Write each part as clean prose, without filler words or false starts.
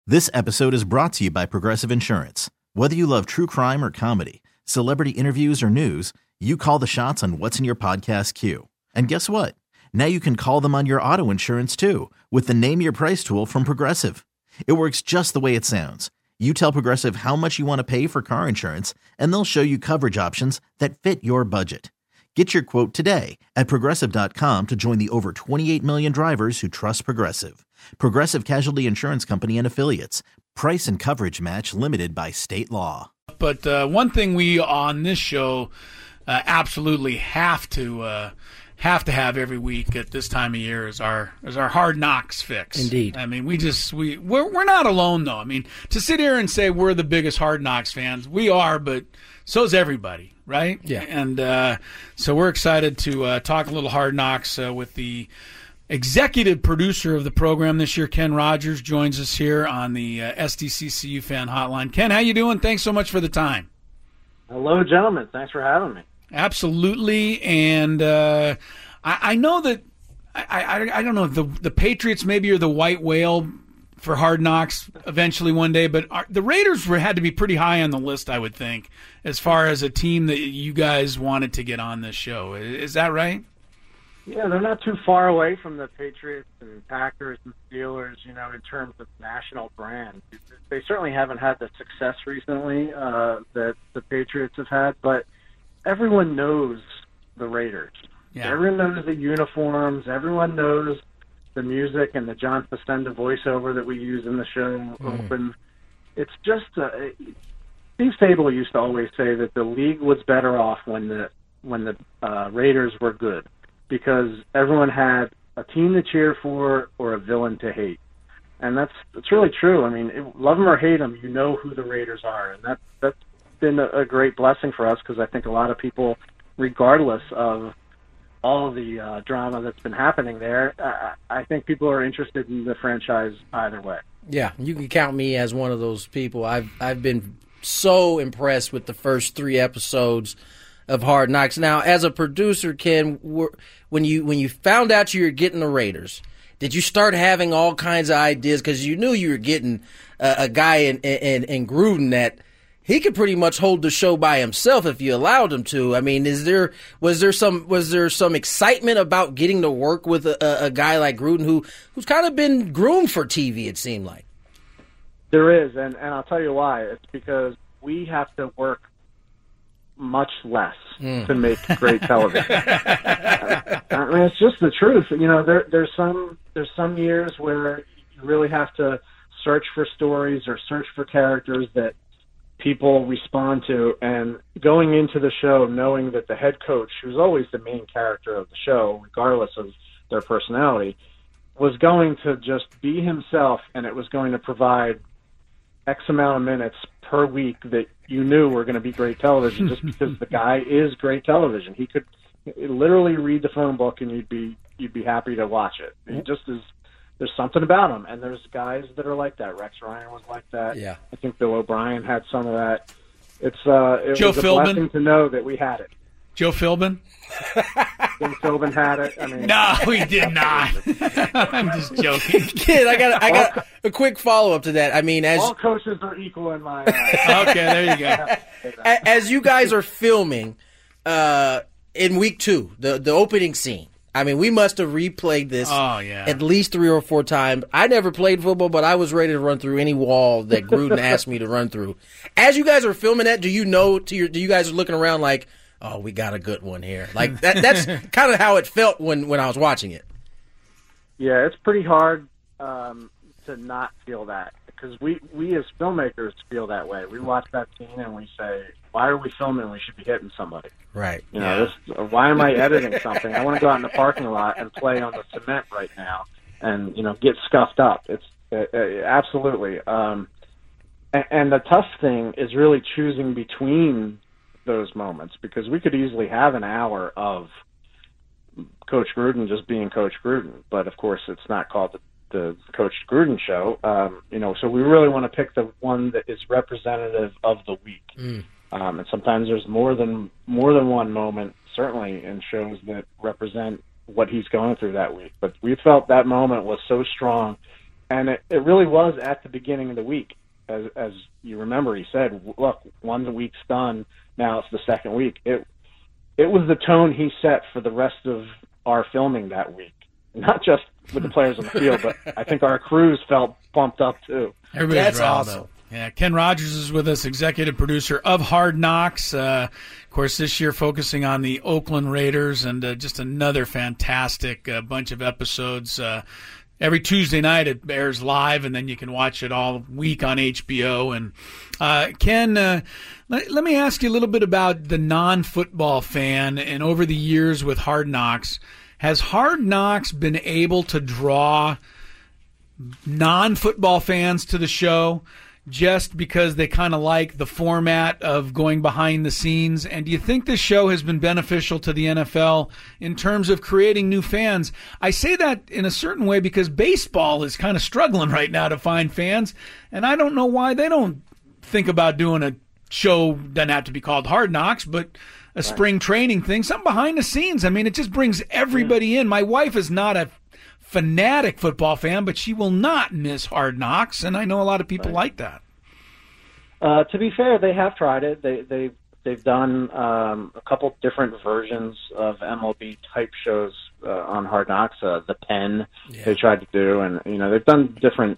This episode is brought to you by Progressive Insurance. Whether you love true crime or comedy, celebrity interviews or news, you call the shots on what's in your podcast queue. And guess what? Now you can call them on your auto insurance too with the Name Your Price tool from Progressive. It works just the way it sounds. You tell Progressive how much you want to pay for car insurance, and they'll show you coverage options that fit your budget. Get your quote today at Progressive.com to join the over 28 million drivers who trust Progressive. Progressive Casualty Insurance Company and Affiliates. Price and coverage match limited by state law. But one thing we on this show absolutely have to have every week at this time of year is our Hard Knocks fix. Indeed. I mean, we're not alone though. I mean, to sit here and say we're the biggest Hard Knocks fans, we are, but so's everybody, right? Yeah. And so we're excited to talk a little Hard Knocks with the executive producer of the program this year, Ken Rogers, joins us here on the SDCCU Fan Hotline. Ken, how you doing? Thanks so much for the time. Hello, gentlemen. Thanks for having me. Absolutely, and I know that I don't know if the Patriots maybe are the white whale for Hard Knocks eventually one day, but the Raiders had to be pretty high on the list, I would think, as far as a team that you guys wanted to get on this show. Is that right? Yeah, they're not too far away from the Patriots and Packers and Steelers, in terms of national brand. They certainly haven't had the success recently that the Patriots have had, but everyone knows the Raiders. Yeah. Everyone knows the uniforms. Everyone knows the music and the John Facenda voiceover that we use in the show. Open. It's just Steve Sabol used to always say that the league was better off when the Raiders were good, because everyone had a team to cheer for or a villain to hate. And that's really true. I mean, love them or hate them, you know who the Raiders are. And that's been a great blessing for us, because I think a lot of people, regardless of all the drama that's been happening there, I think people are interested in the franchise either way. Yeah, you can count me as one of those people. I've been so impressed with the first 3 episodes of Hard Knocks. Now, as a producer, Ken, when you found out you were getting the Raiders, did you start having all kinds of ideas? Because you knew you were getting a guy in Gruden that he could pretty much hold the show by himself if you allowed him to. I mean, was there some excitement about getting to work with a guy like Gruden who's kind of been groomed for TV? It seemed like there is, and I'll tell you why. It's because we have to work much less to make great television. I mean, it's just the truth. There's some years where you really have to search for stories or search for characters that people respond to, and going into the show knowing that the head coach, who's always the main character of the show, regardless of their personality, was going to just be himself, and it was going to provide X amount of minutes per week that you knew were going to be great television, just because the guy is great television. He could literally read the phone book and you'd be happy to watch it. He just is. There's something about him, and there's guys that are like that. Rex Ryan was like that. Yeah. I think Bill O'Brien had some of that. It was Joe a Philbin. blessing to know that we had it. Joe Philbin? Joe Philbin had it. I mean, No, he did not. I'm just joking. Kid, I got a quick follow up to that. I mean, all coaches are equal in my eyes. Okay, there you go. As you guys are filming in week 2, the opening scene, I mean, we must have replayed this at least 3 or 4 times. I never played football, but I was ready to run through any wall that Gruden asked me to run through. As you guys are filming that, do you guys are looking around like, oh, we got a good one here? Like that's kind of how it felt when I was watching it. Yeah, it's pretty hard to not feel that, because we as filmmakers feel that way. We watch that scene and we say, why are we filming? We should be hitting somebody. Right. Why am I editing something? I want to go out in the parking lot and play on the cement right now and, get scuffed up. It's absolutely. And the tough thing is really choosing between those moments, because we could easily have an hour of Coach Gruden just being Coach Gruden, but of course it's not called the Coach Gruden show. So we really want to pick the one that is representative of the week. And sometimes there's more than one moment, certainly in shows that represent what he's going through that week. But we felt that moment was so strong And it really was at the beginning of the week. As you remember, he said, look, one week's done, now it's the second week. It was the tone he set for the rest of our filming that week. Not just with the players on the field, but I think our crews felt pumped up too. Everybody's That's awesome. Yeah, Ken Rogers is with us, executive producer of Hard Knocks. Of course, this year focusing on the Oakland Raiders, and just another fantastic bunch of episodes. Every Tuesday night it airs live, and then you can watch it all week on HBO. And Ken, let me ask you a little bit about the non-football fan. And over the years with Hard Knocks, has Hard Knocks been able to draw non-football fans to the show just because they kind of like the format of going behind the scenes? And do you think this show has been beneficial to the NFL in terms of creating new fans? I say that in a certain way because baseball is kind of struggling right now to find fans, and I don't know why they don't think about doing a show, doesn't have to be called Hard Knocks, but a spring training thing, something behind the scenes. I mean, it just brings everybody in. My wife is not a fanatic football fan, but she will not miss Hard Knocks, and I know a lot of people like that. To be fair, they have tried it. They've done a couple different versions of MLB type shows on Hard Knocks. The Pen they tried to do, and they've done different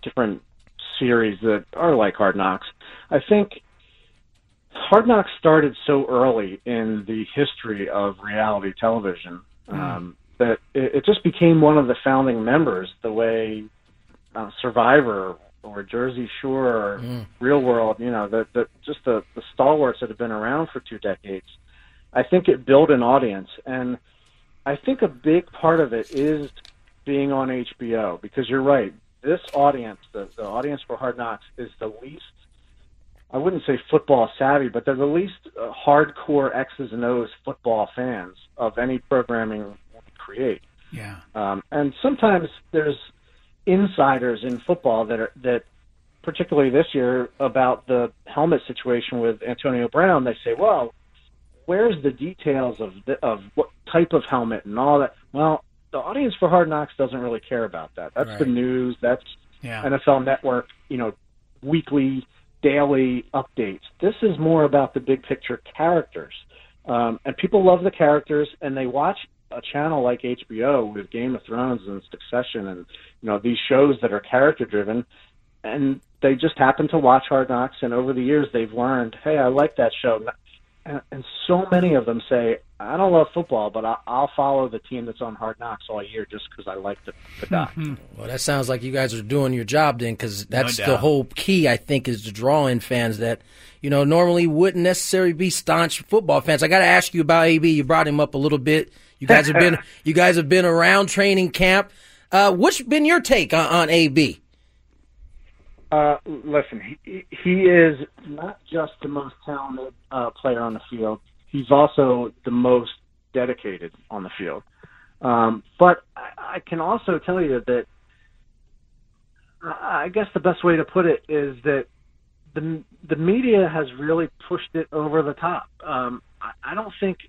series that are like Hard Knocks. I think Hard Knocks started so early in the history of reality television that it just became one of the founding members, the way Survivor or Jersey Shore or Real World, just the stalwarts that have been around for 2 decades. I think it built an audience, and I think a big part of it is being on HBO, because you're right, this audience, the audience for Hard Knocks, is the least, I wouldn't say football savvy, but they're the least hardcore X's and O's football fans of any programming we create. Yeah. And sometimes there's insiders in football that particularly this year, about the helmet situation with Antonio Brown, they say, well, where's the details of what type of helmet and all that? Well, the audience for Hard Knocks doesn't really care about that. That's right. The news. That's NFL Network, weekly, daily updates. This is more about the big picture characters. And people love the characters, and they watch a channel like HBO with Game of Thrones and Succession and, these shows that are character driven, and they just happen to watch Hard Knocks, and over the years they've learned, hey, I like that show. And so many of them say, I don't love football, but I'll follow the team that's on Hard Knocks all year just because I like the doc. Mm-hmm. Well, that sounds like you guys are doing your job then, because that's the whole key, I think, is to draw in fans that, normally wouldn't necessarily be staunch football fans. I got to ask you about AB. You brought him up a little bit. You guys have been around training camp. What's been your take on AB? Listen, he is not just the most talented player on the field. He's also the most dedicated on the field. But I can also tell you that I guess the best way to put it is that the media has really pushed it over the top. I don't think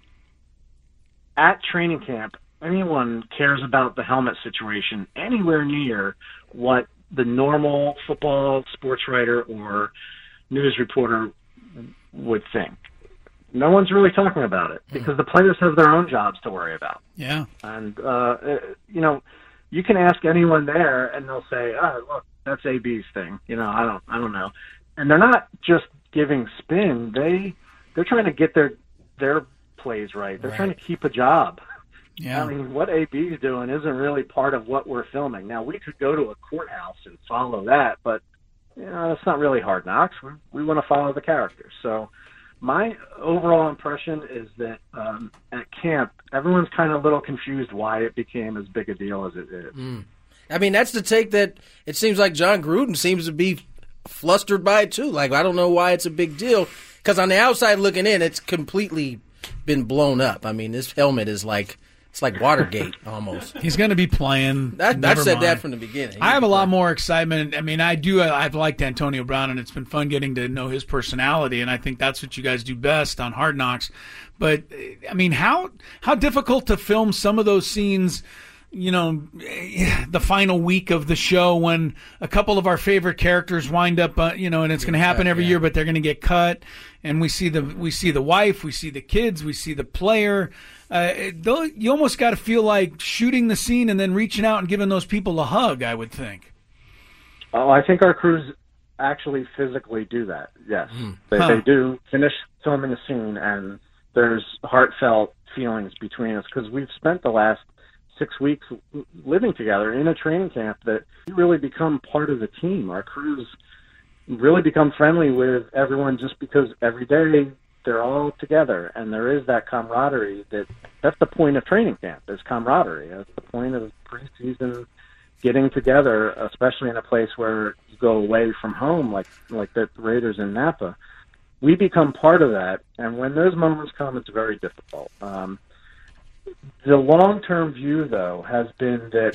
at training camp anyone cares about the helmet situation anywhere near what the normal football sports writer or news reporter would think. No one's really talking about it because the players have their own jobs to worry about. Yeah. And, you can ask anyone there and they'll say, oh, look, that's AB's thing. I don't know. And they're not just giving spin. They're trying to get their plays right. They're trying to keep a job. Yeah. I mean, what AB's doing isn't really part of what we're filming. Now, we could go to a courthouse and follow that, but it's not really Hard Knocks. We want to follow the characters. So my overall impression is that at camp, everyone's kind of a little confused why it became as big a deal as it is. I mean, that's the take that it seems like John Gruden seems to be flustered by it, too. Like, I don't know why it's a big deal, because on the outside looking in, it's completely been blown up. I mean, this helmet is like... It's like Watergate, almost. He's going to be playing. I've said that from the beginning. I have a lot more excitement. I mean, I've liked Antonio Brown, and it's been fun getting to know his personality, and I think that's what you guys do best on Hard Knocks. But, I mean, how difficult to film some of those scenes the final week of the show when a couple of our favorite characters wind up, and it's going to happen every year, but they're going to get cut. And we see the wife, we see the kids, we see the player. You almost got to feel like shooting the scene and then reaching out and giving those people a hug, I would think. Oh, I think our crews actually physically do that. Yes, they do finish filming the scene, and there's heartfelt feelings between us because we've spent the last 6 weeks living together in a training camp that we really become part of the team. Our crews really become friendly with everyone just because every day they're all together, and there is that camaraderie. That's the point of training camp, is camaraderie. That's the point of preseason, getting together, especially in a place where you go away from home, like the Raiders in Napa. We become part of that, and when those moments come, it's very difficult. The long-term view, though, has been that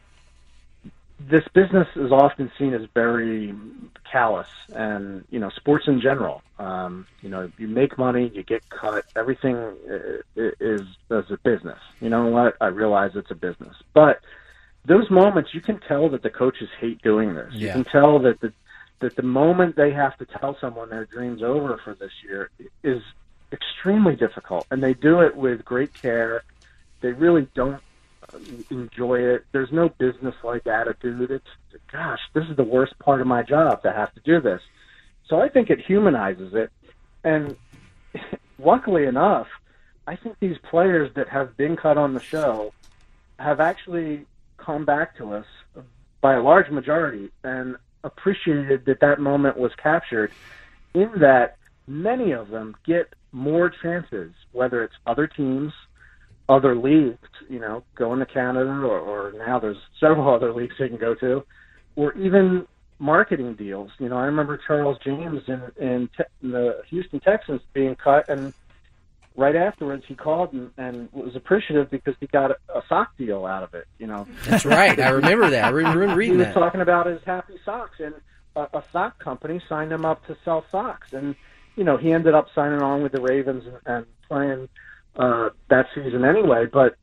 this business is often seen as very callous, and sports in general. You make money, you get cut. Everything is a business. You know what? I realize it's a business, but those moments, you can tell that the coaches hate doing this. Yeah. You can tell that the moment they have to tell someone their dream's over for this year is extremely difficult, and they do it with great care. They really don't enjoy it. There's no business-like attitude. It's, gosh, this is the worst part of my job to have to do this. So I think it humanizes it. And luckily enough, I think these players that have been cut on the show have actually come back to us by a large majority and appreciated that moment was captured, in that many of them get more chances, whether it's other teams, other leagues, going to Canada, or now there's several other leagues they can go to, or even marketing deals. I remember Charles James in the Houston Texans being cut, and right afterwards he called and was appreciative because he got a sock deal out of it. That's right. I remember that. I remember reading that. He was talking about his happy socks, and a sock company signed him up to sell socks, and he ended up signing on with the Ravens and playing that season anyway. But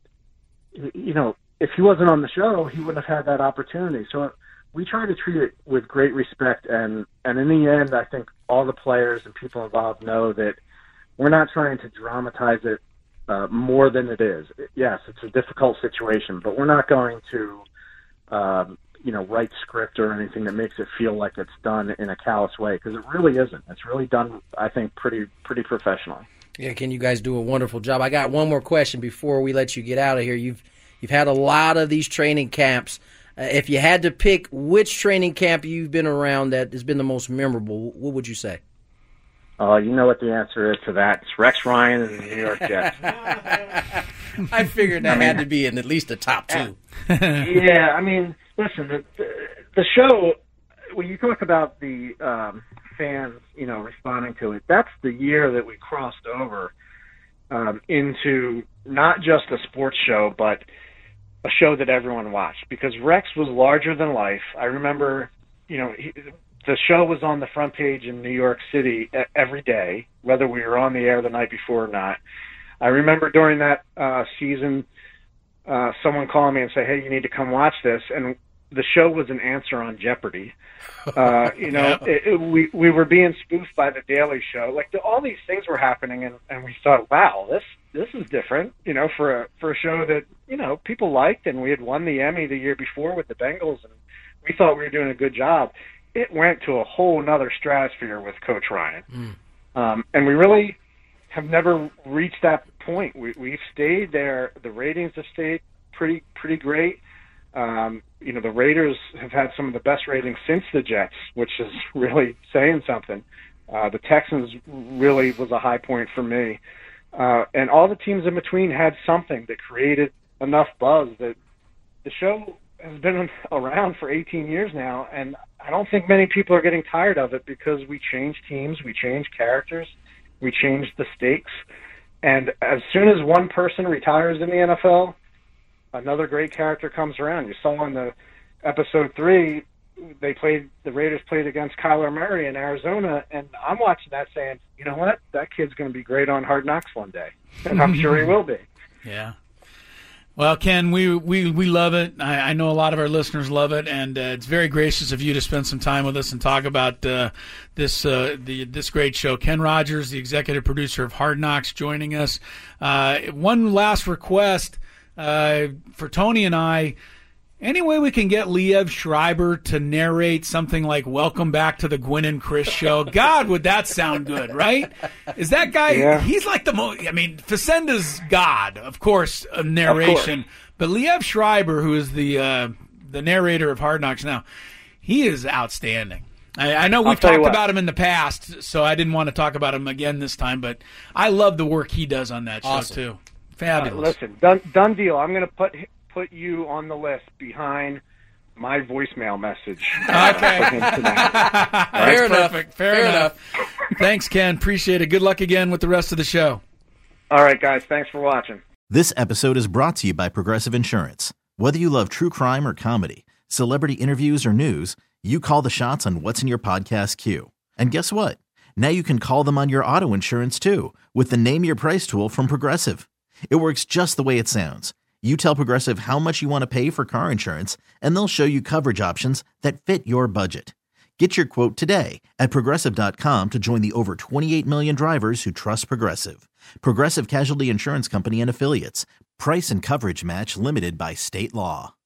if he wasn't on the show, he wouldn't have had that opportunity. So we try to treat it with great respect, and in the end, I think all the players and people involved know that we're not trying to dramatize it more than it is. Yes, it's a difficult situation, but we're not going to write script or anything that makes it feel like it's done in a callous way, because it really isn't. It's really done, I think, pretty professionally. Yeah, Ken, you guys do a wonderful job. I got one more question before we let you get out of here. You've had a lot of these training camps. If you had to pick which training camp you've been around that has been the most memorable, what would you say? You know what the answer is to that. It's Rex Ryan and the New York Jets. I figured that had to be in at least the top two. Yeah, listen, the show, when you talk about the fans, responding to it, that's the year that we crossed over into not just a sports show, but a show that everyone watched, because Rex was larger than life. I remember, the show was on the front page in New York City every day, whether we were on the air the night before or not. I remember during that season, someone calling me and say, "Hey, you need to come watch this." And the show was an answer on Jeopardy. We were being spoofed by The Daily Show. All these things were happening, and we thought, wow, this is different, for a show that, people liked, and we had won the Emmy the year before with the Bengals, and we thought we were doing a good job. It went to a whole nother stratosphere with Coach Ryan. And we really have never reached that point. We've stayed there. The ratings have stayed pretty great. The Raiders have had some of the best ratings since the Jets, which is really saying something. The Texans really was a high point for me. And all the teams in between had something that created enough buzz that the show has been around for 18 years now, and I don't think many people are getting tired of it, because we change teams, we change characters, we change the stakes. And as soon as one person retires in the NFL, another great character comes around. You saw in the episode 3, the Raiders played against Kyler Murray in Arizona, and I'm watching that saying, you know what, that kid's going to be great on Hard Knocks one day, and I'm sure he will be. Yeah. Well, Ken, we love it. I know a lot of our listeners love it, and it's very gracious of you to spend some time with us and talk about this great show. Ken Rogers, the executive producer of Hard Knocks, joining us. One last request for Tony and I. Any way we can get Liev Schreiber to narrate something like "Welcome Back to the Gwynn and Chris Show"? God, would that sound good, right? Is that guy? Yeah. He's like the most. I mean, Facenda's God, of course, of narration. Of course. But Liev Schreiber, who is the narrator of Hard Knocks now, he is outstanding. I know we've talked about him in the past, so I didn't want to talk about him again this time. But I love the work he does on that show too. Fabulous. Listen, done deal. I'm going to put you on the list behind my voicemail message. Okay. Fair enough. Fair enough. Thanks, Ken. Appreciate it. Good luck again with the rest of the show. All right, guys. Thanks for watching. This episode is brought to you by Progressive Insurance. Whether you love true crime or comedy, celebrity interviews or news, you call the shots on what's in your podcast queue. And guess what? Now you can call them on your auto insurance too with the Name Your Price tool from Progressive. It works just the way it sounds. You tell Progressive how much you want to pay for car insurance, and they'll show you coverage options that fit your budget. Get your quote today at Progressive.com to join the over 28 million drivers who trust Progressive. Progressive Casualty Insurance Company and Affiliates. Price and coverage match limited by state law.